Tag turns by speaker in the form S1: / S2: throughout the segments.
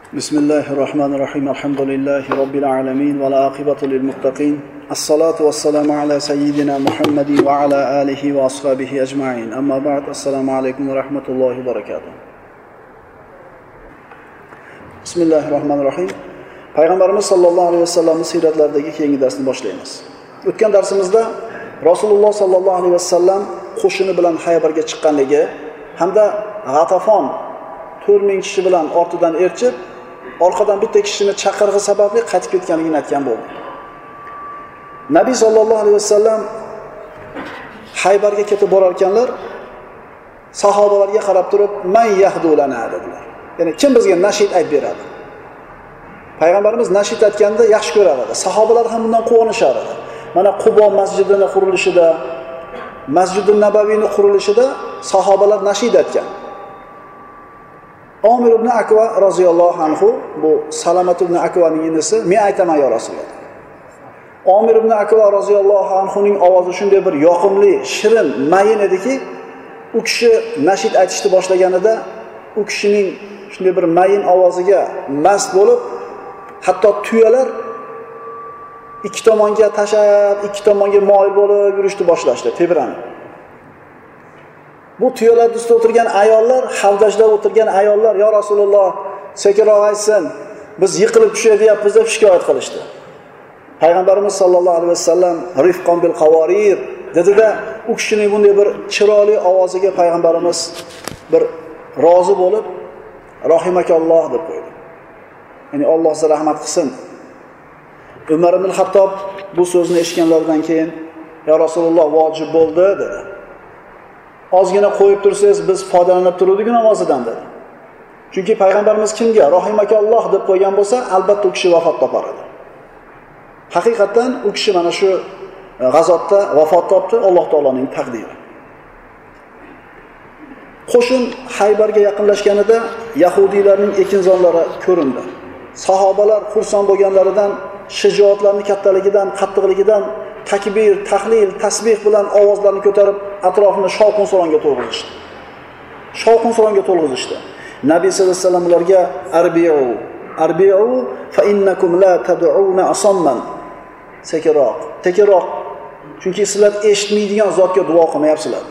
S1: Bismillahirrahmanirrahim. Alhamdulillahi Rabbil alamin ve la aqibatu lil muttaqin. As-salatu was-salamu ala sayyidina Muhammadin ve ala alihi ve ashabihi ecmaîn. Amma ba'd. Assalamu alaykum ve rahmetullahi ve berekatuh. Bismillahirrahmanirrahim. Payg'ambarimiz sallallohu alayhi vasallamning siyratlaridagi keyingi darsni boshlaymiz. O'tgan darsimizda Rasululloh sallallohu alayhi vasallam qo'shini bilan Haybarga chiqqanligi hamda G'atafon 4000 kishi bilan ortidan erchib, orqadan bitta kishini chaqirg'i sababli qaytib ketganligini aytgan bo'ldi. Nabiy sallallohu alayhi vasallam Haybarga ketib borar ekanlar, sahobalarga qarab turib, "Man yahdulana" dedilar. Ya'ni kim bizga nashid aytib beradi? Payg'ambarimiz nashid aytganda yaxshi ko'rar edi. Sahobalar ham bundan quvonishar edi. Mana Qubo masjidini qurilishida, Masjidun Nabaviyning qurilishida sahobalar nashid aytgan. Omir ibn Akva roziyallohu anhu, bu Salamat ibn Akvaning inisi, "Men aytaman ya Rasululloh." Omir ibn Akva roziyallohu anhuning ovozi shunday bir yoqimli, shirin, mayin ediki, u kishi nashid aytishni boshlaganida u kishining shunday bir mayin ovoziga mast bo'lib, hatto tuyalar ikki tomonga tashab, ikki tomonga moyil bo'lib yurishni boshlashdi, tebranib. Bu tuyalar ustida o'tirgan ayollar, havdajda o'tirgan ayollar, "Ya Rasululloh, sekinroq aytsin, biz yiqilib tushayapmiz" deb shikoyat qilishdi. Payg'ambarimiz sollallohu alayhi vasallam "Rifqon bil qavorir" dedi-da, u kishining bunday bir chiroyli ovoziga payg'ambarimiz bir rozi bo'lib, "Rahimakalloh" deb qo'ydi. Ya'ni Alloh sizga rahmat qilsin. Umar ibn Xattob bu so'zni eshitganlaridan keyin "Ya Rasululloh, vojib bo'ldi" dedi. "Ozgina qo'yib tursangiz, biz foydalanib turuvdik namozidan" dedi. Chunki payg'ambarimiz kimga "Rahimakalloh" deb qo'ygan bo'lsa, albatta u kishi vafot topar edi. Haqiqatan u kishi mana shu g'azotda vafot topdi, Alloh taoloning taqdiri. Qo'shin Haybarga yaqinlashganida yahudiylarning ekinzorlari ko'rindi. Sahobalar xursand bo'lganlaridan, shijoatlarining kattaligidan, qattiqligidan takbir, tahlil, tasbih bilan ovozlarini ko'tarib atrofini shovqin-suronga to'lg'izishdi. Shovqin-suronga to'lg'izishdi. Nabiy sallallohu alayhi vasallam ularga "Arbi'u fa innakum la tad'una asamman." Sekinroq. Chunki sizlar eshitmaydigan zotga duo qilmayapsizlar.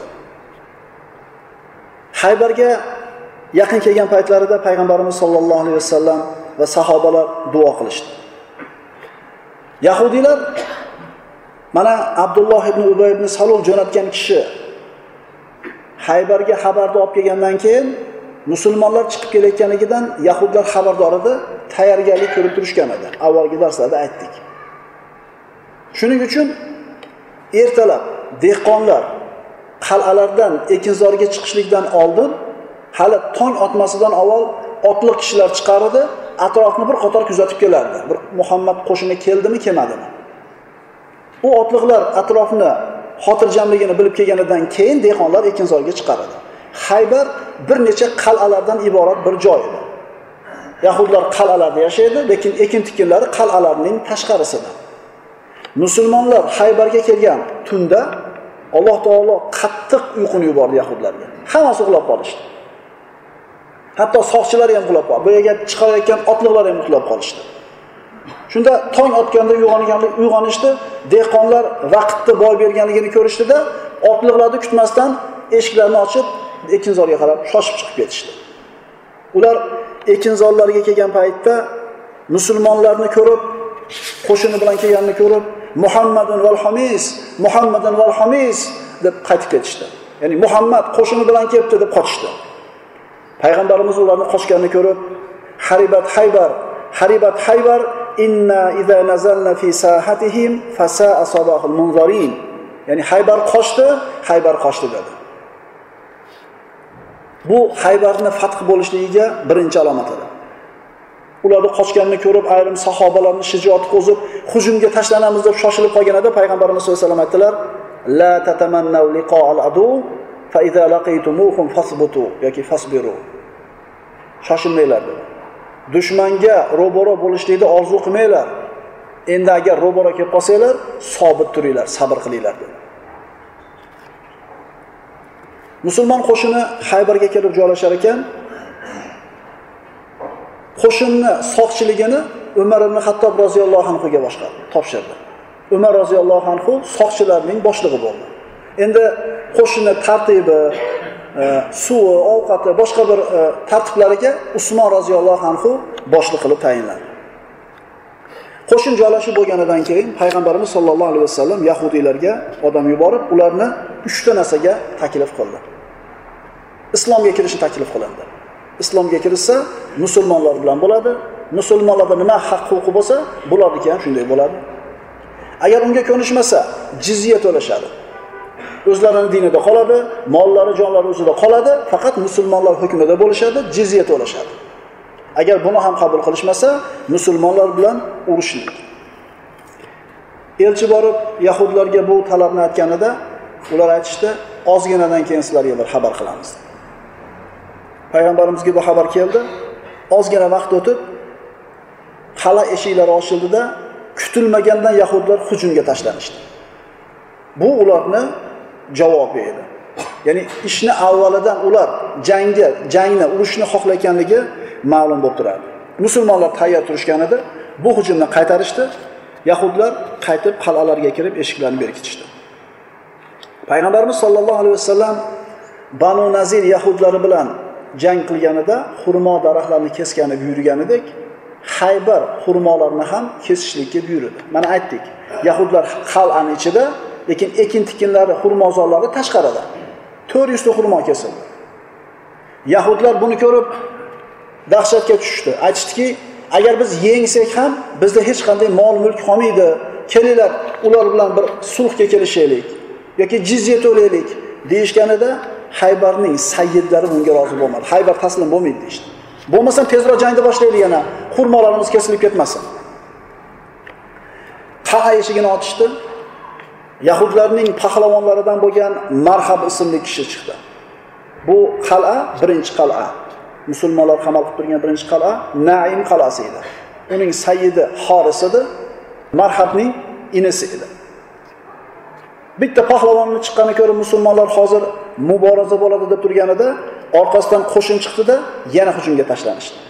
S1: Haybarga yaqin kelgan paytlarida payg'ambarimiz sollallohu alayhi vasallam va sahobalar duo qilishdi. Yahudiylar mana Abdulloh ibn Ubay ibn Salul jo'natgan kishi Haybarga xabarni olib kelgandan keyin musulmonlar chiqib kelayotganligidan yahudlar xabardor edi, tayyorgarlik ko'rib turishgan edi. Avvalgi darslarda aytdik. Shuning uchun ertalab dehqonlar qal'alardan ekinzorga chiqishlikdan oldin, hali tong otmasidan avval otliq kishilar chiqar edi, atrofni bir qator kuzatib kelardi. Bir Muhammad qo'shini keldimi, kelmadimi? U otliqlar atrofni xotirjamligini bilib kelganidan keyin dehqonlar ekinzorga chiqaradi. Haybar bir necha qal'alardan iborat bir joy edi. Yahudlar qal'alarda yashaydi, lekin ekin tikinlari qal'alarning tashqarisida. Musulmonlar Haybarga kelgan tunda Alloh taolo qattiq uyquni yubordi yahudlarga. Hammasi uxlab qolishdi. Hatto soqchilar ham uxlab qoldi. Bu yerga chiqayotgan otliqlar ham uxlab qolishdi. Shunda tong otganda uyg'onishdi, dehqonlar vaqtni boy berganligini ko'rishdida, otliqlarni kutmasdan eshiklarni ochib, ekinzorga qarab shoshib chiqib ketishdi. Ular ekinzorlarga kelgan paytda musulmonlarni ko'rib, qo'shini bilan kelganini ko'rib, "Muhammadun val hamis" deb qaytib ketishdi. Ya'ni Muhammad qo'shini bilan kelibdi deb qochishdi. Payg'ambarimiz ularni qochganini ko'rib, Haribat Haybar inna idza nazalna fi sahatihim fasa'a sabahul munzirin. Ya'ni Haybar qochdi dedi. Bu Haybarning fath bo'lishligiga birinchi alomat edi. Ularni qochganini ko'rib, ayrim sahobalarning shijoati qo'zib, hujumga tashlanamiz deb shoshilib qolganida payg'ambarimiz sollallohu alayhi vasallam aytdilar: "La tatamannu liqa'al adu fa idza laqaytumuhum fasbutu yoki fasbiru." Shoshilmanglar dedi. Dushmanga ro'baro bo'lishlikni orzu qilmanglar. Endi agar ro'baro kelib qolsanglar, sobit turinglar, sabr qilinglar dedi. Musulmon qo'shini Haybarga kelib joylashar ekan, qo'shinni soqchiligini Umar ibn Xattob roziyallohu anhuga topshirdi. Umar roziyallohu anhu soqchilarning boshlig'i bo'ldi. Endi qo'shinni tartibi, suvi, ovqati, boshqa bir tartiblariga Usmon roziyallohu anhu boshliq qilib tayinlandi. Qo'shin joylashib bo'lganidan keyin payg'ambarimiz sollallohu alayhi vasallam yahudiylarga odam yuborib, ularni 3 ta narsaga taklif qildi. Islomga kirishni taklif qilindi. Islomga kirsa, musulmonlar bilan bo'ladi. Musulmonlarda nima haq-huquqi bo'lsa, bularniki ham shunday bo'ladi. Agar unga ko'nishmasa, jizya to'lashadi. O'zlarining dinida qoladi, mollari, jonlari o'zida qoladi, faqat musulmonlar hukmida bo'lishadi, jizya to'lashadi. Agar buni ham qabul qilishmasa, musulmonlar bilan urushlik. Elchi borib yahudlarga bu talabni aytganida, ular aytishdi, ozginadan keyin sizlarga bir xabar qilamiz. Payg'ambarimizga bu xabar keldi. Ozgina vaqt o'tib, qala eshiklari ochildida, kutilmagandan yahudlar hujumga tashlanishdi. Bu ularni javobi edi. Ya'ni ishni avvalidan ular jangni, urushni xohlaganligi ma'lum bo'lib turadi. Musulmonlar tayyor turishgan edi, bu hujumni qaytarishdi. Yahudlar qaytib qal'alarga kirib eshiklarni berkitishdi. Payg'ambarimiz sollallohu alayhi vasallam Banu Nazir yahudlari bilan jang qilganida xurmo daraxtlarini kesgani buyurganidek, Haybar xurmolarini ham kesishlikka buyurdi. Mana aytdik, yahudlar qal'aning ichida, lekin ekin-tikinlari, xurmozorlari tashqarida. 400 ta xurmo kesildi. Yahudlar buni ko'rib dahshatga tushdi. Aytishdiki, agar biz yengsak ham bizda hech qanday mol-mulk qolmaydi. Kelinglar, ular bilan bir sulhga kelishaylik yoki jizya to'laylik deyishganida Haybarning sayyidlari bunga rozi bo'lmadi. Haybar taslim bo'lmaydi deydi. Bo'lmasa tezroq jangni boshlaylik yana, xurmolarimiz kesilib ketmasin. Qal'a eshigini ochishdi. Yahudlarning pahlavonlaridan bo'lgan Marhab ismli kishi chiqdi. Bu qal'a birinchi qal'a. Musulmonlar qamal qilib turgan birinchi qal'a Naim qal'asi edi. Uning sayyidi Horis edi, Marhabning inisi edi. Bitta pahlavonni chiqqanini ko'rib musulmonlar hozir muboraza bo'ladi deb turganida orqasidan qo'shin chiqdi-da, yana hujumga tashlanishdi.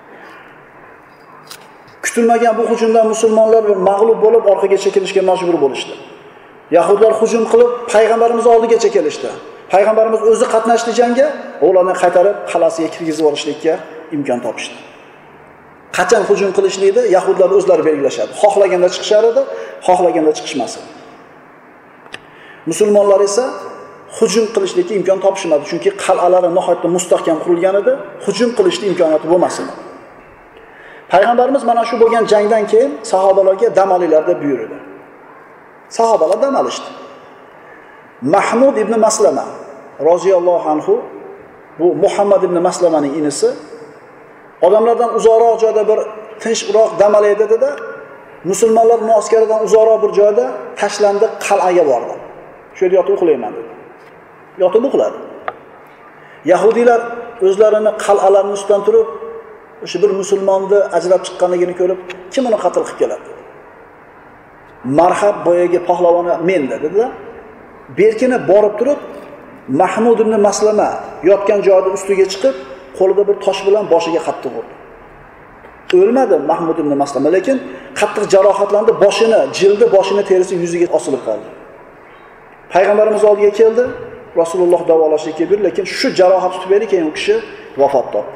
S1: Kutilmagan bu hujumdan musulmonlar mag'lub bo'lib orqaga chekilishga majbur bo'lishdi. Yahudlar hujum qilib payg'ambarimiz oldigacha kelishdi. Payg'ambarimiz o'zi qatnashdi jangga, ularni qaytarib qal'asiga kirgizib olishlikka imkon topishdi. Qachon hujum qilishlikni yahudlar o'zlari belgilashadi. Xohlaganda chiqishar edi, xohlaganda chiqishmas edi. Musulmonlar esa hujum qilishlikka imkon topishmadi, chunki qal'alari nihoyatda mustahkam qurilgan edi, hujum qilishning imkoniyati bo'lmasin. Payg'ambarimiz mana shu bo'lgan jangdan keyin sahobalarga dam olinglar deb buyurdi. Sahobalar dam olishdi. Mahmud ibn Maslama roziyallohu anhu, bu Muhammad ibn Maslamaning inisi, odamlardan uzoqroq joyda bir tinchroq dam olay dedi-da, musulmonlar muoskaridan uzoqroq bir joyda tashlandi, qal'aga bordi. Shu yerda yotib uxlayman dedi. Yotib uxladi. Yahudiylar o'zlarini qal'alarning ustidan turib, o'sha bir musulmonni ajrab chiqqanligini ko'rib, kim uni qatl qilib keladi dedi. Marhab boyagi pahlavoni men dedi-da, berkini borib turib, Mahmud ibn Maslama yotgan joyida ustiga chiqib, qo'lida bir tosh bilan boshiga qattiq urdi. O'lmadi Mahmud ibn Maslama, lekin qattiq jarohatlandi, jildi, terisi yuziga osilib qoldi. Payg'ambarimiz oldiga keldi, Rasululloh davolashga buyurdi, lekin shu jarohat tufayli keyin u kishi vafot topdi.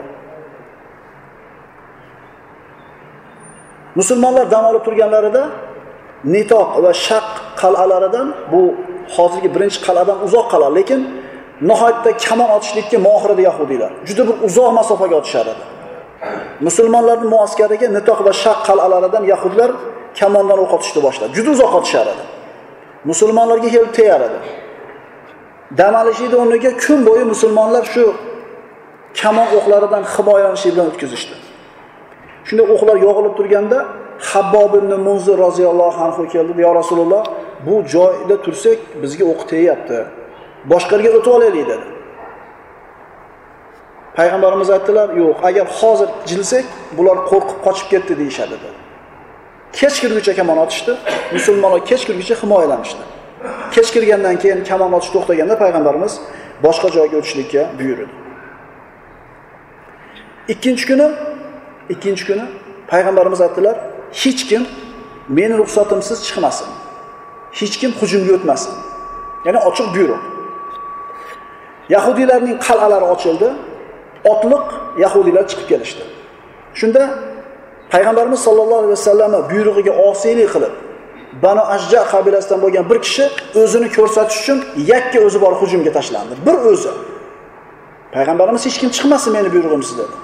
S1: Musulmonlar dam olib turganlarida Nitoq va Shaq qal'alaridan, bu hozirgi birinchi qal'adan uzoq qal'a, lekin nihoyatda kamon otishlikka mohir edi yahudiylar. Juda bir uzoq masofaga otishar edi. Musulmonlarning muaskariga Nitoq va Shaq qal'alaridan yahudlar kamondan o'q otishni boshladi. Juda uzoq otishar edi. Musulmonlarga kelib teyar edi. Dam olishida o'rniga kun bo'yi musulmonlar shu kamon o'qlaridan himoyalanish bilan o'tkazishdi. Shunda o'qlar yog'ilib turganda Habbob ibn Munzir roziyallohu anhu keldi. Ya Rasululloh, bu joyda tursak bizga o'q teyapti. Boshqarga o'tib olaylik dedi. Payg'ambarimiz aytdilar, yo'q, agar hozir jilsak, bular qo'rqib qochib ketdi deyshadi dedi. Kech kirguncha kamon otishdi. Musulmonlar kech kirguncha himoyalanishdi. Kech kirgandan keyin kamon otish to'xtaganda payg'ambarimiz boshqa joyga o'tishlikka buyurdi. Ikkinchi kuni Ikkinchi kuni payg'ambarimiz aytdilar, hech kim meni ruxsatimsiz chiqmasin. Hech kim hujumga o'tmasin. Ya'ni ochiq buyruq. Yahudiylarning qal'alari ochildi. Otliq yahudiylar chiqib kelishdi. Shunda payg'ambarimiz sollallohu alayhi vasallam buyrug'iga osiylik qilib, Banu Ashja qabilasidan bo'lgan bir kishi o'zini ko'rsatish uchun yakka o'zi bor hujumga tashlandi. Bir o'zi. Payg'ambarimiz hech kim chiqmasin meni buyrug'imsiz dedi.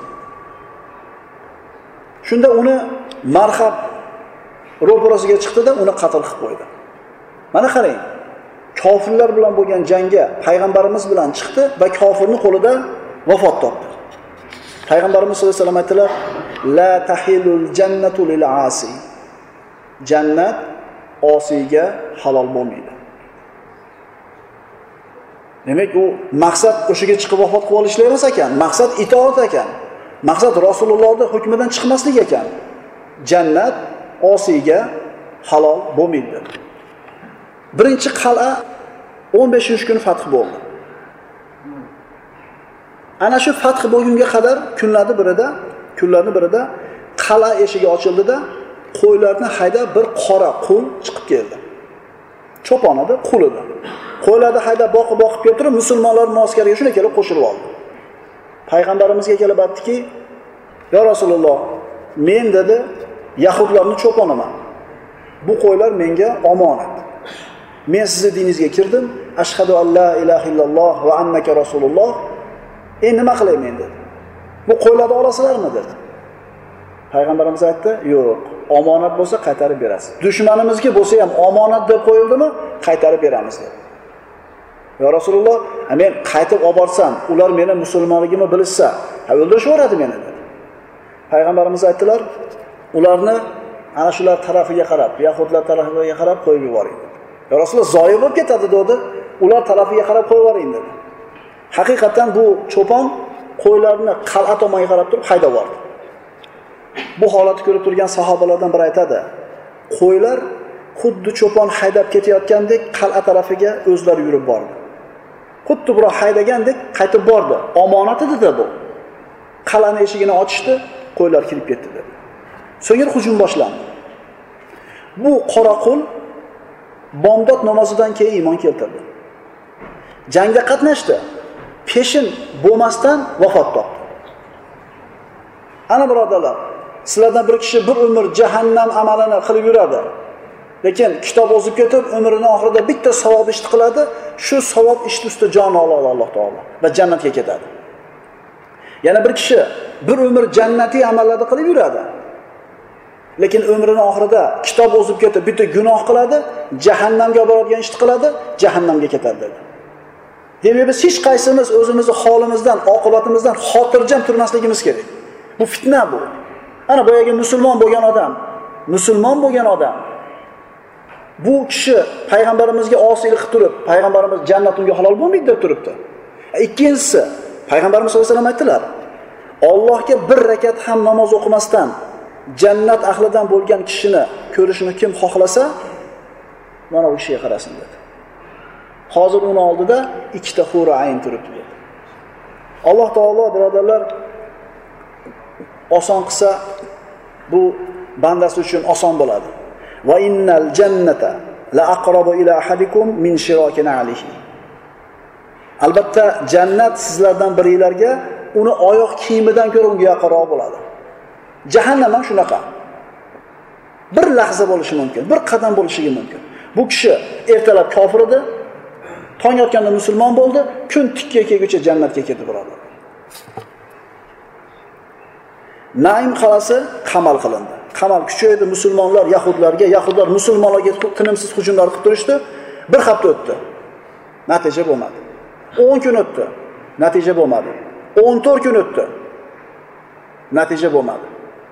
S1: Shunda uni marhab ro'parasiga chiqdi-da, uni qatl qilib qo'ydi. Mana qarang. Kofirlar bilan bo'lgan jangga payg'ambarimiz bilan chiqdi va kofirning qo'lida vafot topdi. Payg'ambarimiz sollallohu alayhi vasallam aytdilar: "La tahilul jannatu lil asi." Jannat osiyga halol bo'lmaydi. Demak, u maqsad o'shiga chiqib vafot qilib olishlar emas ekan, maqsad itoat ekan. Maqsad Rasulullohning hukmidan chiqmaslik ekan. Jannat osiyga halol bo'lmaydi. Birinchi qal'a 15-kuni fath bo'ldi. Ana shu fath bo'lgunga qadar kunlarning birida qal'a eshigi ochildi-da, qo'ylarni haydab bir qora qul chiqib keldi. Cho'pon edi, qul edi. Qo'ylarni haydab boqib kelib turib, musulmonlar muoskariga shuna kelib qo'shilib oldi. Payg'ambarimizga kelib aytdiki: "Ya Rasululloh, men dedi, yahudlarning cho'poniman. Bu qo'ylar menga omonat. Men sizning diningizga kirdim, ashhadu an la ilaha illalloh va annaka rasululloh. Endi nima qilay men dedi. Bu qo'ylarni olasizlarmi dedi. Payg'ambarimiz aytdi: "Yo'q, omonat bo'lsa qaytarib berasiz. Dushmanimizga bo'lsa ham omonat deb qo'yildimi, qaytarib beramiz" dedi. "Ya Rasululloh, men qaytib olib borsam, ular meni musulmonligimni bilishsa, o'ldirishvoradi meni" dedi. Payg'ambarimiz aytdilar: "Ularni ana shular tarafiga qarab, yahudlar tarafiga qarab qo'yib yuboring" dedi. "Ya Rasululloh, zoyi bo'lib ketadi" dedi. "Ular tarafiga qarab qo'yib yuboring" dedi. Haqiqatan bu cho'pon qo'ylarni qal'a tomonga qarab turib haydab bordi. Bu holatni ko'rib turgan sahobalardan biri aytadi: "Qo'ylar xuddi cho'pon haydab ketayotgandek qal'a tarafiga o'zlari yurib bordi. Xuddi biroq haydagandek qaytib bordi. Omonat edi-da bu. Qal'ani eshigini ochishdi, qo'ylar kirib ketdi" dedi. So'ngra hujum boshlandi. Bu qora qul bomdod namozidan keyin iymon keltirdi. Jangda qatnashdi. Peshin bo'lmasdan vafot topdi. Ana birodarlar, sizlardan bir kishi bir umr jahannam amalini qilib yuradi. Lekin kitob o'zib ketib, umrining oxirida bitta savob ish qiladi, shu savob ish ustida jon oladi Alloh taolo va jannatga ketadi. Yana bir kishi bir umr jannatiy amallarni qilib yuradi. Lekin umrining oxirida kitob o'zib ketib, bitta gunoh qiladi, jahannamga boradigan ishni qiladi, jahannamga ketadi dedi. Demak, biz hech qaysimiz o'zimizni holimizdan, oqibatimizdan xotirjam turmasligimiz kerak. Bu fitna bu. Ana boyagi musulmon bo'lgan odam. Bu kishi payg'ambarimizga osiylik qilib turib, payg'ambarimiz jannat unga halol bo'lmaydi deb turibdi. Ikkinchisi, payg'ambarimiz sollallohu alayhi vasallam aytdilar: "Allohga bir rakat ham namoz o'qimasdan jannat ahlidan bo'lgan kishini ko'rishni kim xohlasa, mana u kishiga qarasin" dedi. Hozir uni oldida ikkita hura ayn turibdi dedi. Alloh taolo birodarlar oson qilsa bu bandasi uchun oson bo'ladi. Va innal jannata la aqrabu ila ahadikum min shirakin alayhi. Albatta jannat sizlardan biringlarga uni oyoq kiyimidan ko'ra unga yaqinroq bo'ladi. Jahannam ham shunaqa. Bir lahza bo'lishi mumkin, bir qadam bo'lishi mumkin. Bu kishi ertalab kofir edi, tong otganda musulmon bo'ldi, kun tikka kelguncha jannatga kirdi birodar. Naim qal'asi qamal qilindi. Qamal kuchaydi musulmonlar yahudlar musulmonlarga tinimsiz hujumlar qilib turishdi. Bir hafta o'tdi. Natija bo'lmadi. 10 kun o'tdi. Natija bo'lmadi. 14 kun o'tdi. Natija bo'lmadi.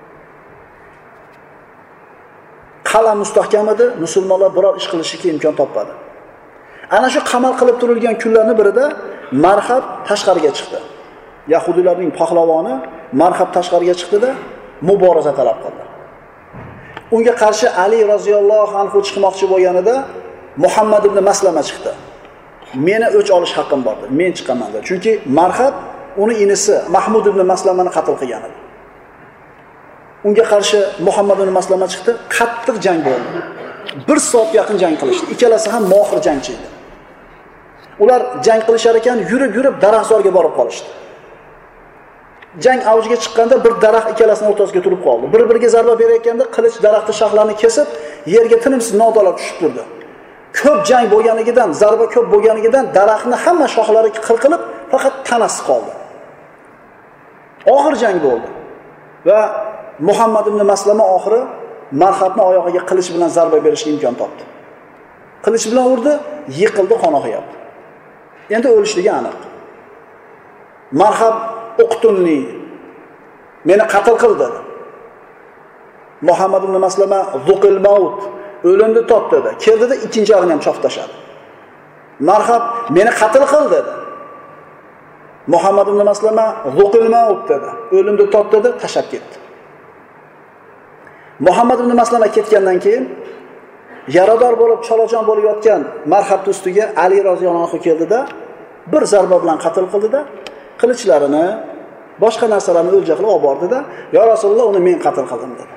S1: Qal'a mustahkam edi, musulmonlar biror ish qilishga imkon topmadi. Ana shu qamal qilib turilgan kunlarning birida Marhab tashqariga chiqdi. Yahudiylarning pahlavoni Marhab tashqariga chiqdi-da, muboraza talab qildi. Unga qarshi Ali roziyallohu anhu chiqmoqchi bo'lganida Muhammad ibn Maslama chiqdi. Meni o'ch olish haqqim bor dedi. Men chiqaman dedi. Chunki Marhab uni inisi Mahmud ibn Maslamani qatl qilgan edi. Unga qarshi Muhammad ibn Maslama chiqdi, qattiq jang bo'ldi. 1 soat yaqin jang qilishdi. Ikkalasi ham mohir jangchi edi. Ular jang qilishar ekan, yurib daraxtzorga borib qolishdi. Jang avjiga chiqqanda bir daraxt ikkalasining o'rtasiga turib qoldi. Bir-biriga zarba berayotganda qilich daraxtning shoxlarini kesib, yerga tinimsiz novdalar tushib turdi. Ko'p jang bo'lganligidan, zarba ko'p bo'lganligidan daraxtning hamma shoxlari qirqilib, faqat tanasi qoldi. Og'ir jang bo'ldi. Va Muhammad ibn Maslama oxiri Marhabning oyog'iga qilich bilan zarba berishga imkon topdi. Qilich bilan urdi, yiqildi, qon oqyapti. Endi o'lishligi aniq. Marhab uqtunni, meni qatl qil dedi. Muhammad ibn Maslama zuqil maut, o'limni top dedi. Keldida ikkinchi og'ini ham choftashadi. Marhab meni qatl qil dedi. Muhammad ibn Maslama zuqil maut dedi. O'limni top dedi, tashab ketdi. Muhammad ibn Maslama ketgandan keyin yarador bo'lib, cholajon bo'lib yotgan Marhab ustiga Ali roziyallohu anhu keldida, bir zarba bilan qatl qildida, qilichlarini, boshqa narsalarni o'lja qilib olib bordida, "Ya Rasululloh, uni men qatl qildim" dedi.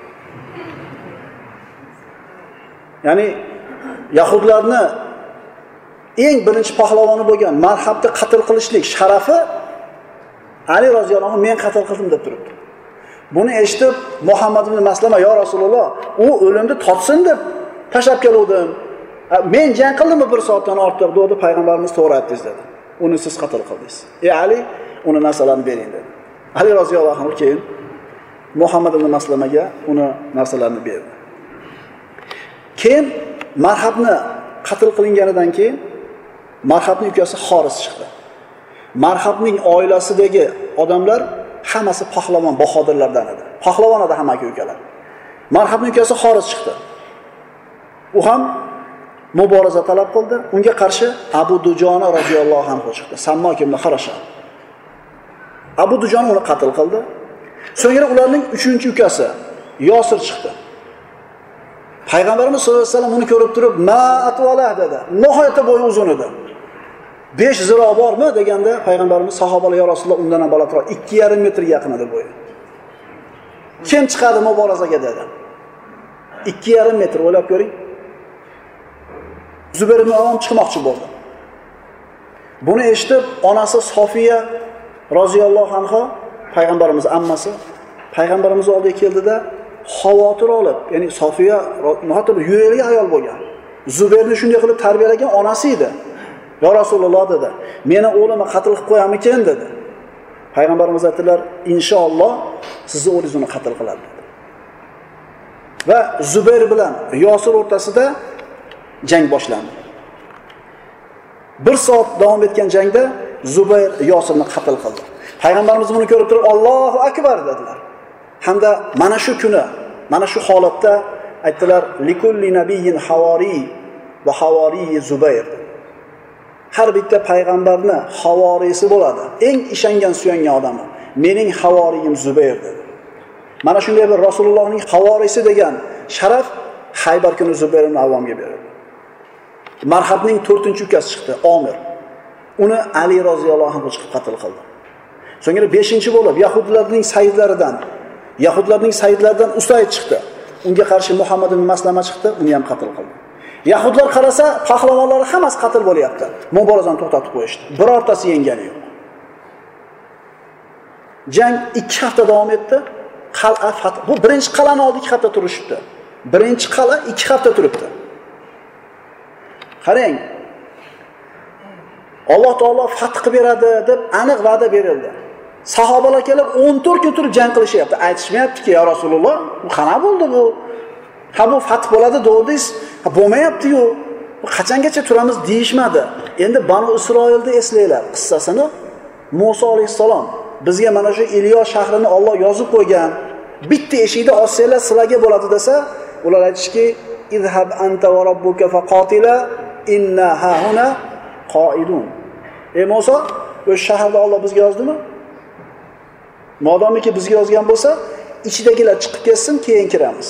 S1: Ya'ni yahudlarni eng birinchi pahlavoni bo'lgan Marhabni qatl qilishlik sharafi Ali roziyallohu anhu men qatl qildim deb turibdi. Buni eshitib Muhammad ibn Maslama "Ya Rasululloh, u o'limni totsin deb tashab keluvdim. Men jang qildimmi 1 soatdan ortiq?" dedi. Payg'ambarimiz to'g'ri aytdingiz dedi. Uni siz qatl qildingiz. "Ey Ali, uni narsalarni bering" dedi. Ali roziyallohu anhu keyin Muhammad ibn Maslamaga uni narsalarni berdi. Keyin Marhabni qatl qilinganidan keyin Marhabning ukasi Xoris chiqdi. Marhabning oilasidagi odamlar hammasi pahlavon, bahodirlardan edi. Pahlavon edi hamma ukalar. Marhabning ukasi Xoris chiqdi. U ham muboraza talab qildi. Unga qarshi Abu Dujona roziyallohu anhu chiqdi. Sammok ibn Harasha. Abu Dujona uni qatl qildi. So'ngra ularning 3-ukasi Yosir chiqdi. Payg'ambarimiz sollallohu alayhi vasallam uni ko'rib turib, "Ma atvalah" dedi. Nihoyatda bo'yi uzun edi. 5 ziro bormi deganda payg'ambarimiz sahobalar "Ya Rasululloh, undan ham balandroq, 2,5 metrga yaqin edi bo'yi. Kim chiqadi muborazaga" dedi. 2,5 metr, o'ylab ko'ring. Zubayr ibn Avvam chiqmoqchi bo'ldi. Buni eshitib, onasi Sofiya roziyallohu anha, payg'ambarimiz ammasi, payg'ambarimiz oldiga keldida xavotir olib, ya'ni Sofiya nihoyatda yurakli ayol bo'lgan. Zubayrni shunday qilib tarbiyalagan onasi edi. "Ya Rasululloh" dedi, "Meni o'g'limni qatl qilib qo'yamikin" dedi. Payg'ambarimiz aytdilar, "Inshaalloh sizni o'g'lingiz uni qatl qiladi" dedi. Va Zubayr bilan Yosir o'rtasida jang boshlandi. 1 soat davom etgan jangda Zubayr Yosirni qatl qildi. Payg'ambarimiz buni ko'rib turib, "Allohu akbar" dedilar. Hamda mana shu kuni, mana shu holatda aytdilar, "Likulli nabiyyin havori va havori Zubayr." Har bitta payg'ambarni havorisi bo'ladi. Eng ishongan, suyangan odami mening havoriyim Zubayr dedi. Mana shunday bir Rasulullohning havorisi degan sharaf Haybar kuni Zubayr ibn Avvomga berildi. Marhabning 4-ukasi chiqdi, Omir. Uni Ali roziyallohu anhu chiqib qatl qildi. So'ngra 5-chi bo'lib Yahudlarning sayyidlaridan Usayd chiqdi. Unga qarshi Muhammad ibn Maslama chiqdi, uni ham qatl qildi. Yahudlar qarasa, pahlavonlari hammasi qatl bo'lyapti. Muborazani to'xtatib qo'yishdi. Birortasi yengani yo'q. Jang 2 hafta davom etdi. Qal'a fath. Bu birinchi qal'ani oldi 2 hafta turishibdi. Birinchi qal'a 2 hafta turibdi. Qarang. Alloh taolo fath qilib beradi deb aniq va'da berildi. Sahobalar kelib 14 kun turib jang qilishyapti. Aytishmayaptiki, "Ya Rasululloh, bu qana bo'ldi bu? Ha bu fath bo'ladi dedingiz, bo'lmayapti-yu. Qachongacha turamiz deyishmadi." Endi Banu Isroilni eslanglar qissasini. Musa alayhisalom bizga mana shu Iliyo shahrini Alloh yozib qo'ygan. Bitta eshikda ossanglar sizlarga bo'ladi desa, ular aytishki, "Izhab anta va robbuka faqatila inna hahuna qoidun." Ey Musa, o'sha shaharda Alloh bizga yozdimi? Modomiki bizga yozgan bo'lsa, ichidagilar chiqib ketsin, keyin kiramiz.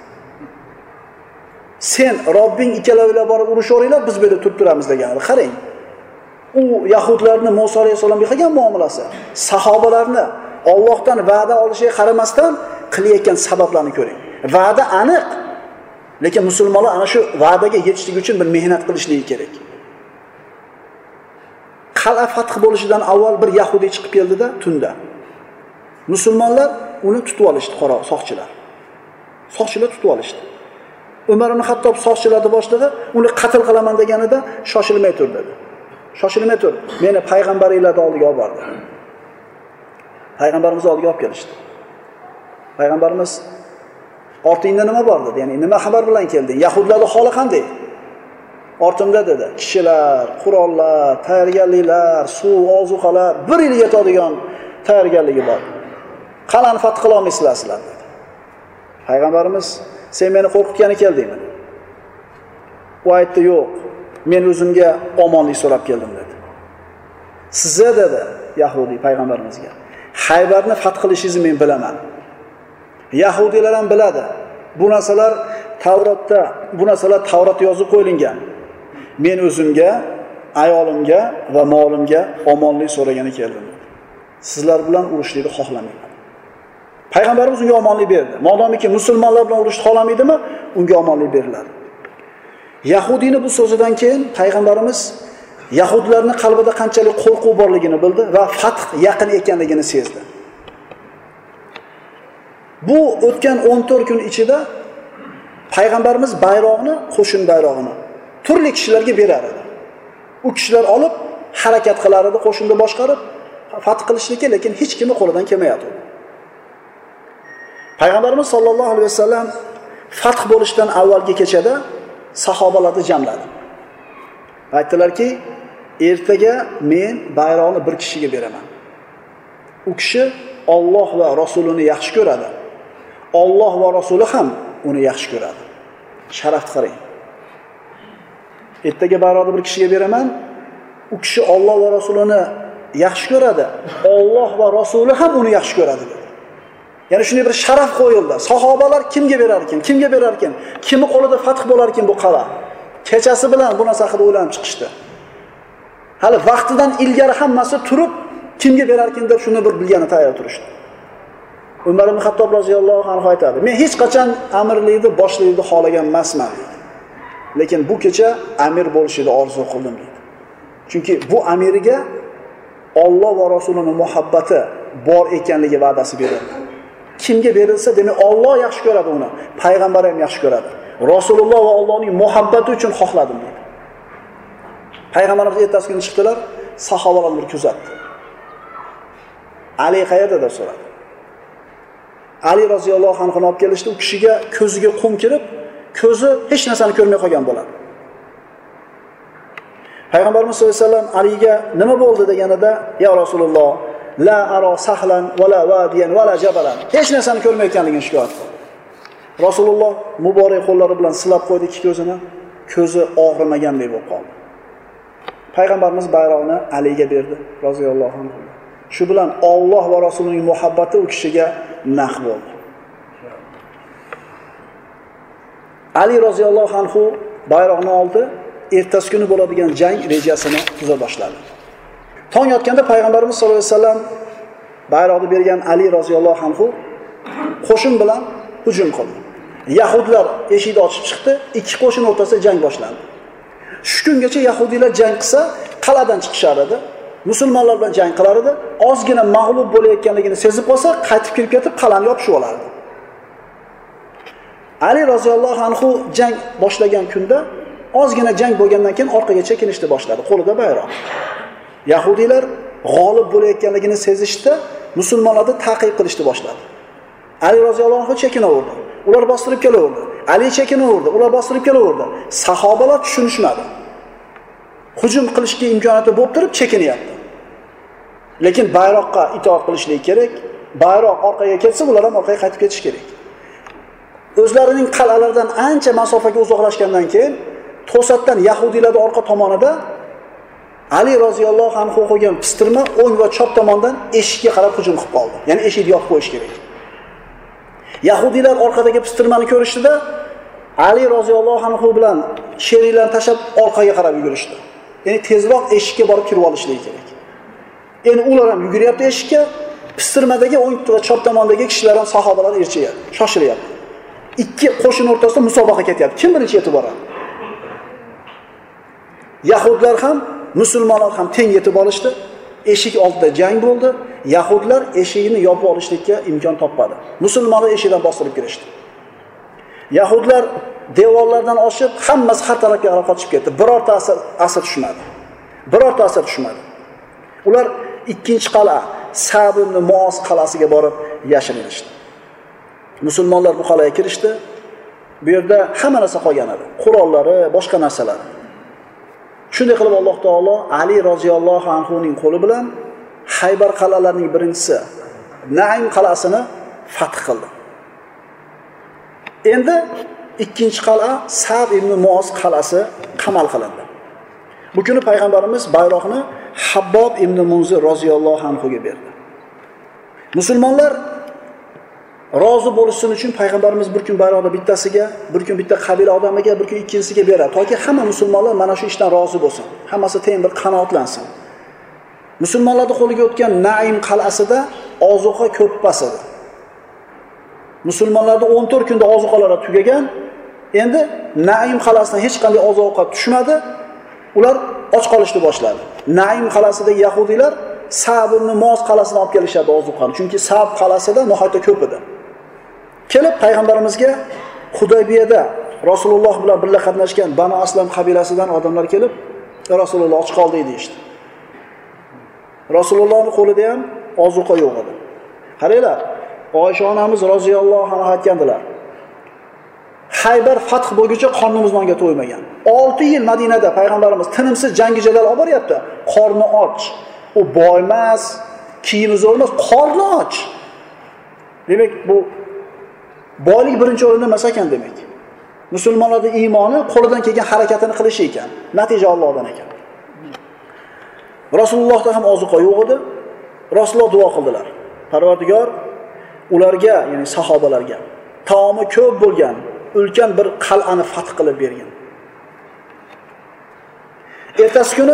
S1: Sen Robbing ikkalovinglar borib urushaveringlar, biz bu yerda turib turamiz deganlar. Qarang. U yahudlarning Musa alayhisolamga qilgan muomalasi, sahobalarni Allohdan va'da olishiga qaramasdan qilayotgan sabablarni ko'ring. Va'da aniq, lekin musulmonlar ana shu va'daga yetishlik uchun bir mehnat qilishligi kerak. Qal'a fath bo'lishidan avval bir yahudiy chiqib keldida tunda. Musulmonlar uni tutib olishdi, qora soqchilar. Soqchilar tutib olishdi. Umar ibn Xattob soqchilarni boshladi, uni qatl qilaman deganida shoshilmay tur dedi. Shoshilmay tur, meni payg'ambaringlarning oldiga olib bordi. Payg'ambarimiz oldiga olib kelishdi. Payg'ambarimiz ortingda nima bor dedi? Ya'ni nima xabar bilan kelding? Yahudlarning holi qanday? Ortimda dedi, kishilar, qurollar, tayyorgarliklar, suv, ozuqalar, bir yil yetadigan tayyorgarligi bor. Qal'ani fath qila olmaysizlar sizlar dedi. Payg'ambarimiz, sen meni qo'rqitgani keldingmi? U aytdi, yo'q. Men o'zimga omonlik so'rab keldim dedi. Sizga dedi Yahudi payg'ambarimizga, Haybarni fath qilishingizni men bilaman. Yahudiylar ham biladi. Bu narsalar Tavrotda yozib qo'yilgan. Men o'zimga, ayolimga va molimga omonlik so'ragani keldim. Sizlar bilan urushlikni xohlamayman. Payg'ambarimiz unga omonlik berdi. Modomiki musulmonlar bilan urushni xohlamaydimi, unga omonlik beriladi. Yahudiyni bu so'zidan keyin payg'ambarimiz Yahudlarning qalbida qanchalik qo'rquv borligini bildi va fath yaqin ekanligini sezdi. Bu o'tgan 14 kun ichida payg'ambarimiz bayroqni, qo'shin bayrog'ini turli kishilarga berar edi. U kishilar olib harakat qilar edi, qo'shinni boshqarib fath qilishlikka, lekin hech kimning qo'lidan kelmayapti. Payg'ambarimiz sollallohu alayhi vasallam fath bo'lishidan avvalgi kechada sahobalarni jamladi. Aytdilarki, ertaga men bayroqni bir kishiga beraman. U kishi Alloh va Rasulini yaxshi ko'radi. Alloh va Rasuli ham uni yaxshi ko'radi. Sharaf qarang. Ertaga bayroqni bir kishiga beraman. U kishi Alloh va Rasulini yaxshi ko'radi. Alloh va Rasuli ham uni yaxshi ko'radi dedi. Ya'ni shunday bir sharaf qo'yildi. Sahobalar kimga berar ekan? Kimga berar ekan? Kimi qo'lida fath bo'lar ekan bu qal'a? Kechasi bilan bu narsa haqida o'ylanib chiqishdi. Hali vaqtidan ilgari hammasi turib, kimga berar ekan deb shuni bir bilgani tayyor turishdi. Umar ibn Xattob roziyallohu anhu aytadi: "Men hech qachon amirlikni boshlaydi xohlagan emasman" dedi. Lekin bu kecha amir bo'lishini orzu qildim dedi. Chunki bu amiriga Alloh va Rasulining muhabbati bor ekanligi va'dasi berildi. Kimga berilsa, demak Alloh yaxshi ko'radi uni, payg'ambar ham yaxshi ko'radi. Rasululloh va Allohning muhabbati uchun xohladim dedi. Payg'ambarimiz ertasi kuni chiqdilar, sahobalar bir kuzatdi. Ali qayerda deb so'radi. Ali roziyallohu anhu olib kelishdi, u kishiga ko'ziga qum kirib, ko'zi hech narsani ko'rmay qolgan bo'ladi. Payg'ambarimiz sollallohu alayhi vasallam Aliga nima bo'ldi deganida, "Ya Rasululloh, la aro sahlan va la wadiyan va la jabalan." Hech narsani ko'rmayotganligini shikoyat qildi. Rasululloh muborak qo'llari bilan silab qo'ydi ikki ko'zini, ko'zi og'rimagandek bo'lib qoldi. Payg'ambarimiz bayroqni Aliga berdi roziyallohu anhu. Shu bilan Alloh va Rasulining muhabbati u kishiga naq bo'ldi. Ali roziyallohu anhu bayroqni oldi, ertasi kuni bo'ladigan jang rejasini tuza boshladi. Tong yotganda payg'ambarimiz sollallohu alayhi vasallam bayroqni bergan Ali roziyallohu anhu qo'shin bilan hujum qildi. Yahudlar eshikni ochib chiqdi, ikki qo'shin o'rtasida jang boshlandi. Shu kungacha yahudiylar jang qilsa, qal'adan chiqishar edi. Musulmonlar bilan jang qilar edi. Ozgina mag'lub bo'layotganligini sezib qolsa, qaytib kelib ketib qal'ani yopishib olardi. Ali roziyallohu anhu jang boshlagan kunda ozgina jang bo'lgandan keyin orqaga chekinishni boshladi, qo'lida bayroq. Yahudiylar g'olib bo'layotganligini sezishdi, musulmonlarni ta'qib qilishni boshladi. Ali roziyallohu anhu chekinaverdi. Ular bostirib kelaverdi. Ali chekinaverdi, ular bostirib kelaverdi. Sahobalar tushunishmadi. Hujum qilishga imkoniyati bo'lib turib chekinyapti. Lekin bayroqqa itoat qilishlik kerak. Bayroq orqaga ketsa, ular ham orqaga qaytib ketish kerak. O'zlarining qal'alaridan ancha masofaga uzoqlashgandan keyin to'satdan yahudiylarning orqa tomonida Ali roziyallohu anhu qo'ygan pistirma o'ng va chap tomondan eshikka qarab hujum qilib qoldi. Ya'ni eshikni yopib qo'yish kerak. Yahudiylar orqadagi pistirmani ko'rishdida Ali roziyallohu anhu bilan sheriklarni tashab orqaga qarab yugurishdi. Ya'ni tezroq eshikka borib kirib olishligi kerak. Endi ular ham yuguryapti eshikka, pistirmadagi o'ng va chap tomondagi kishilar ham sahobalar erchiyapti, shoshilyapti. Ikki qo'shin o'rtasida musobaqa ketyapti. Kim birinchi yetib boradi? Yahudlar ham, musulmonlar ham teng yetib olishdi. Eshik oldida jang bo'ldi. Yahudlar eshigini yopib olishlikka imkon topmadi. Musulmonlar eshikdan bostirib kirishdi. Yahudlar devorlardan oshib, hammasi har tarafga qarab qochib ketdi. Birorta asir tushmadi. Birorta asir tushmadi. Ular ikkinchi qal'a, Sa'b ibn Mu'oz qal'asiga borib yashirinishdi. Musulmonlar bu qal'aga kirishdi. Bu yerda hamma narsa qolgan edi. Qurollari, boshqa narsalar. Shunday qilib Alloh taolo Ali roziyallohu anhu ning qo'li bilan Haybar qal'alarining birinchisi Naim qal'asini fath qildi. Endi ikkinchi qal'a Sa'b ibn Mu'oz qal'asi qamal qilindi. Bu kuni payg'ambarimiz bayroqni Habbob ibn Munzir roziyallohu anhu ga berdi. Musulmonlar rozi bo'lishsin uchun payg'ambarimiz bir kun bayroqni bittasiga, bir kun bitta qabila odamiga, bir kun ikkinchisiga beradi, toki hamma musulmonlar mana shu ishdan rozi bo'lsin. Hammasi teng bir qanoatlansin. Musulmonlarning qo'liga o'tgan Naim qal'asida ozuqa ko'p pas edi. Musulmonlarda 14 kunda ozuqalari tugagan. Endi Naim qal'asidan hech qanday ozuqa tushmadi. Ular och qolishni boshladi. Naim qal'asidagi yahudiylar Sa'b ibn Mu'oz qal'asidan olib kelishadi ozuqani. Chunki Sa'b qal'asida nihoyatda ko'p edi. Kelib payg'ambarimizga Hudaybiyada Rasululloh bilan birga qatnashgan Banu Aslam qabilasidan odamlar kelib, Rasululloh och qoldi deydi. Rasulullohning qo'lida ham ozuqa yo'q edi. Qaranglar, Oysha onamiz roziyallohu anha aytgandilar. Haybar fath bo'lguncha qornimiz nonga to'ymagan. 6 yil Madinada payg'ambarimiz tinimsiz jangi jadal olib boryapti. Qorni och. U boymas, kiyimi zo'r emas, qorni och. Demak, bu boylik birinchi o'rinda emas ekan demak. Musulmonlarning iymoni qo'lidan kelgan harakatini qilishi ekan. Natija Allohdan ekan. Rasulullohda ham ozuqa yo'q edi. Rasululloh duo qildilar. Parvardigor ularga, ya'ni sahobalarga taomi ko'p bo'lgan ulkan bir qal'ani fath qilib bergan. Ertasi kuni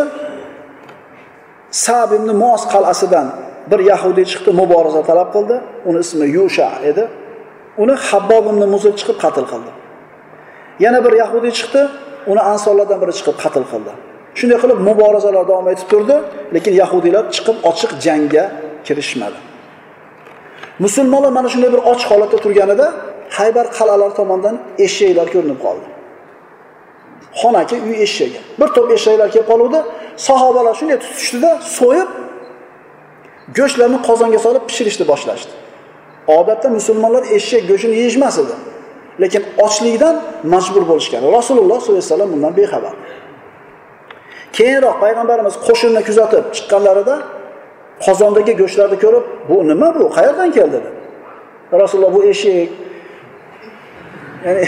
S1: Sa'b ibn Mu'oz qal'asidan bir yahudiy chiqdi, muboraza talab qildi. Uni ismi Yusha edi. Uni Habbob ibn Munzir chiqib qatl qildi. Yana bir yahudiy chiqdi, uni ansorlardan biri chiqib qatl qildi. Shunday qilib muborazalar davom etib turdi, lekin yahudiylar chiqib ochiq jangga kirishmadi. Musulmonlar mana shunday bir ochiq holatda turganida Haybar qal'alari tomonidan eshaklar ko'rinib qoldi. Xonaki uy eshagi. Bir to'p eshaklar kelib qoluvdi. Sahobalar shunday tutishdida, so'yib go'shtlarni qozonga solib pishirishni boshlashdi. Odatda musulmonlar eshak go'shtini yeyishmas edi. Lekin ochlikdan majbur bo'lishgan. Rasululloh sollallohu alayhi vasallam bundan bexabar. Keyinroq payg'ambarimiz qo'shinni kuzatib chiqqanlarida qozondagi go'shtlarni ko'rib, "Bu nima bu? Qayerdan keldi?" dedi. Rasululloh "Bu eshak." Ya'ni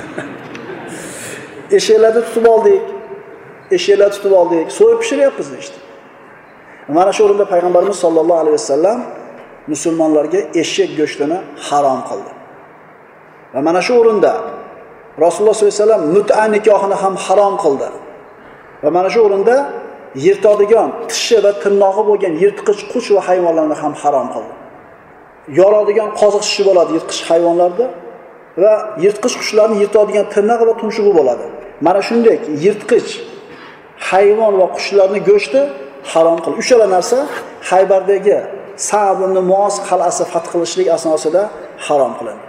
S1: eshaklarni tutib oldik. Eshaklar tutib oldik, so'yib pishiryapmiz deydi. Mana shu o'rinda payg'ambarimiz sollallohu alayhi vasallam musulmonlarga eshak go'shtini harom qildi. Va mana shu o'rinda Rasululloh sollallohu alayhi vasallam mut'a nikohini ham harom qildi. Va mana shu o'rinda yirtadigan, tishi va tirnog'i bo'lgan yirtqich qush va hayvonlarni ham harom qildi. Yoradigan qoziq tishi bo'ladi yirtqich hayvonlarda va yirtqich qushlarni yirtadigan tirnog'i va tumshug'i bo'ladi. Mana shunday yirtqich hayvon va qushlarning go'shti harom qildi. Uchala narsa Haybardagi Sa'b ibn Mu'oz qal'asi fath qilishlik asnosida harom qilindi.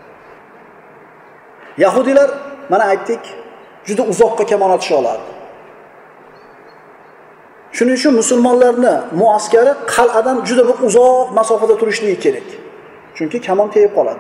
S1: Yahudiylar mana aytdik, juda uzoqqa kamon otisha olardi. Shuning uchun musulmonlarni muaskari qal'adan juda bir uzoq masofada turishligi kerak. Chunki kamon tegib qoladi.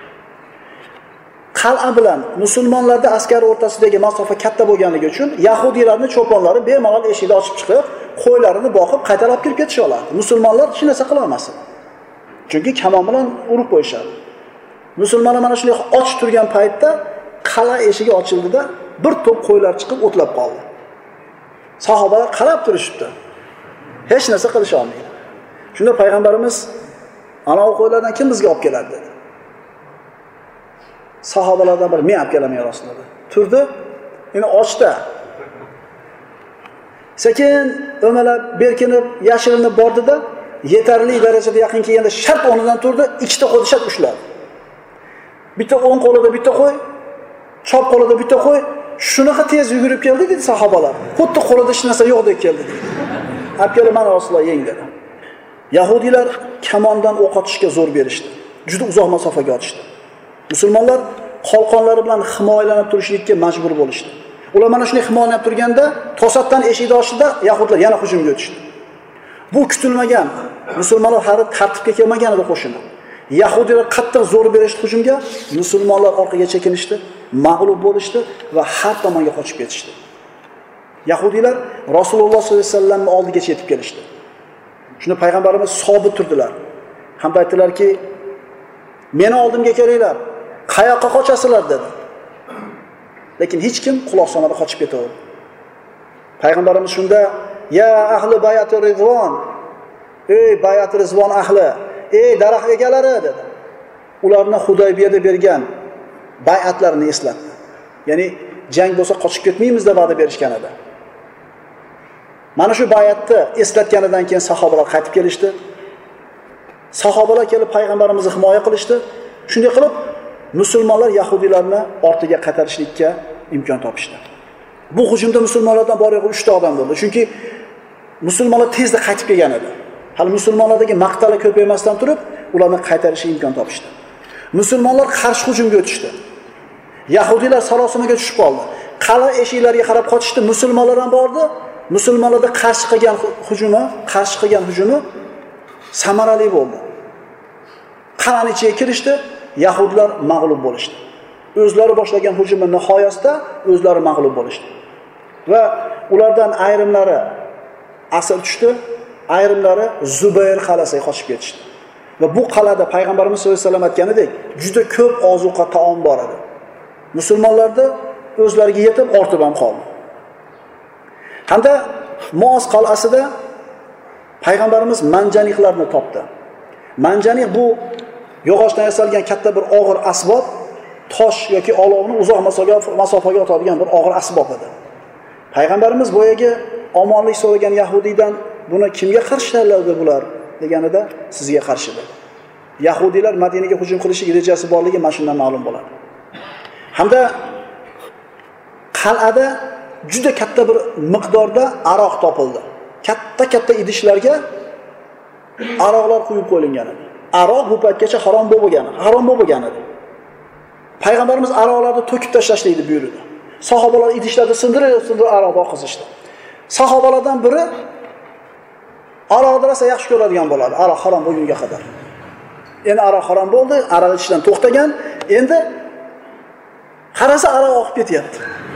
S1: Qal'a bilan musulmonlarda askar o'rtasidagi masofa katta bo'lganligi uchun yahudiylarning cho'ponlari bemalol eshikni ochib chiqib, qo'ylarini boqib qaytarib kirib ketisha oladi. Musulmonlar hech narsa qila olmasdi. Chunki kamon bilan urib qo'yishadi. Musulmonlar mana shunday och turgan paytda qal'a eshigi ochildida bir to'p qo'ylar chiqib o'tlab qoldi. Sahobalar qarab turishibdi. Hech narsa qilisha olmaydi. Shunda payg'ambarimiz ana o qo'ylardan kim bizga olib keladi dedi. Sahobalardan biri men olib kelaman ya Rasululloh. Turdi, endi ochda. Sekin o'malab, berkinib, yashirinib bordida yetarli darajada yaqin kelganda shart o'rnidan turdi, ikkita qo'lda shart ushladi. Bitta o'ng qo'lida bitta qo'y, chop qo'lida bitta qo'y, shunaqa tez yugurib keldi dedi sahobalar. Xuddi qo'lida hech narsa yo'qdek keldi dedi. Abkala mana Rasululloh yeng dedi. Yahudiylar kamondan o'q otishga zo'r berishdi. Juda uzoq masofaga otishdi. Musulmonlar qalqonlari bilan himoyalanib turishlikka majbur bo'lishdi. Ular mana shunday himoyalanib turganda, to'satdan eshikni ochdi-da, yahudlar yana hujumga o'tishdi. Bu kutilmagan, musulmonlar hali tartibga kelmagan edi qo'shini. Yahudiylar qattiq zo'r berishdi hujumga, musulmonlar orqaga chekinishdi, mag'lub bo'lishdi va har tomonga qochib ketishdi. Yahudiylar Rasululloh sollallohu alayhi vasallamning oldiga yetib kelishdi. Shunda payg'ambarimiz sobit turdilar. Hamda aytdilarki, "Meni oldimga kelinglar. Qayoqqa qochasizlar?" dedi. Lekin hech kim quloq solmadi, qochib ketaverdi. Payg'ambarimiz shunda, "Ya ahli bayat rizvon, ey bayat rizvon ahli, ey daraxt egalari" dedi. Ularni Hudaybiyada bergan bay'atlarini eslatdi. Ya'ni jang bo'lsa qochib ketmaymiz deb va'da berishgan edi. Mana shu bay'atni eslatganidan keyin sahobalar qaytib kelishdi. Sahobalar kelib payg'ambarimizni himoya qilishdi. Shunday qilib musulmonlar yahudiylarni ortiga qaytarishlikka imkon topishdi. Bu hujumda musulmonlardan bor-yo'g'i 3 ta odam bo'ldi. Chunki musulmonlar tezda qaytib kelgan edi. Hali musulmonlardagi maqtala ko'paymasdan turib, ularni qaytarishga imkon topishdi. Musulmonlar qarshi hujumga o'tishdi. Yahudiylar sarosimaga tushib qoldi. Qal'a eshiklariga qarab qochishdi. Musulmonlar ham bordi. Musulmonlarda qarshi qilgan hujumi samarali bo'ldi. Qal'aning ichiga kirishdi, yahudlar mag'lub bo'lishdi. O'zlari boshlagan hujumning nihoyasida o'zlari mag'lub bo'lishdi. Va ulardan ayrimlari asir tushdi, ayrimlari Zubayr qal'asiga qochib ketishdi. Va bu qal'ada payg'ambarimiz sollallohu alayhi vasallam aytganidek, juda ko'p ozuqa taom bor edi. Musulmonlarda o'zlariga yetib ortib ham qoldi. Hamda Muos qal'asida payg'ambarimiz manjaniqlarni topdi. Manjaniq bu yog'ochdan yasalgan katta bir og'ir asbob, tosh yoki olovni uzoq masofaga otadigan bir og'ir asbob edi. Payg'ambarimiz boyaga omonlik so'ragan yahudiydan buni kimga qarshi tanladi bular deganida sizga qarshi dedi. Yahudiylar Madinaga hujum qilishga rejasi borligi mana shundan ma'lum bo'ladi. Hamda qal'ada juda katta bir miqdorda aroq topildi. Katta idishlarga aroqlar quyib qo'yilgan edi. Aroq bu paytgacha harom bo'lgan edi. Payg'ambarimiz aroqlarni to'kib tashlashni buyurdi. Sahobalar idishlarda sindirib aroq oqizishdi. Sahobalardan biri aroqni rosa yaxshi ko'radigan bo'ladi, aroq harom bo'lgunga qadar. Endi aroq harom bo'ldi, aroq ichishdan to'xtagan, endi qarasa aroq oqib ketyapti.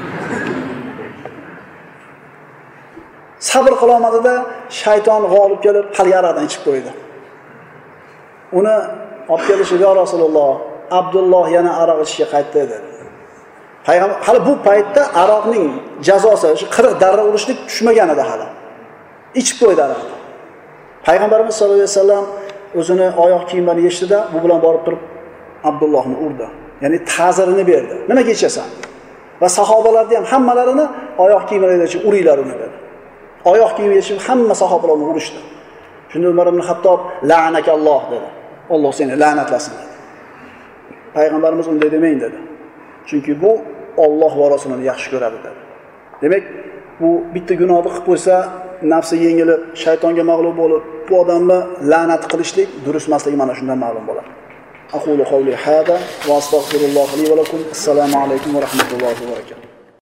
S1: Sabr qilomadida shayton g'olib kelib, hali aroqdan ichib qo'ydi. Uni olib kelishdi, "Ya Rasululloh, Abdulloh yana aroq ichishga qaytdi" dedi. Payg'ambar hali bu paytda aroqning jazosi, shu 40 darra urishlik tushmagan edi hali. Ichib qo'ydi aroqni. Payg'ambarimiz sollallohu alayhi vasallam o'zini oyoq kiyimlarini yechdi-da, bu bilan borib turib Abdullohni urdi. Ya'ni ta'zirini berdi. Nimaga ichasan? Va sahobalarni ham hammalarini oyoq kiyimlariga yechib uringlar uni dedi. Oyoq kiyim yechib hamma sahobalarni urishdi. Shunda Umar ibn Hattob la'anakalloh dedi. Alloh seni la'natlasin dedi. Payg'ambarimiz unday demang dedi. Chunki bu Alloh va Rasulini yaxshi ko'radi dedi. Demak, bu bitta gunohni qilib qo'ysa, nafsi yengilib, shaytonga mag'lub bo'lib, bu odamni la'nat qilishlik durust emasligi mana shundan ma'lum bo'ladi. Aqulu qawli hada va astaghfirulloh li va lakum. Assalomu alaykum va rahmatullohi va barakatuh.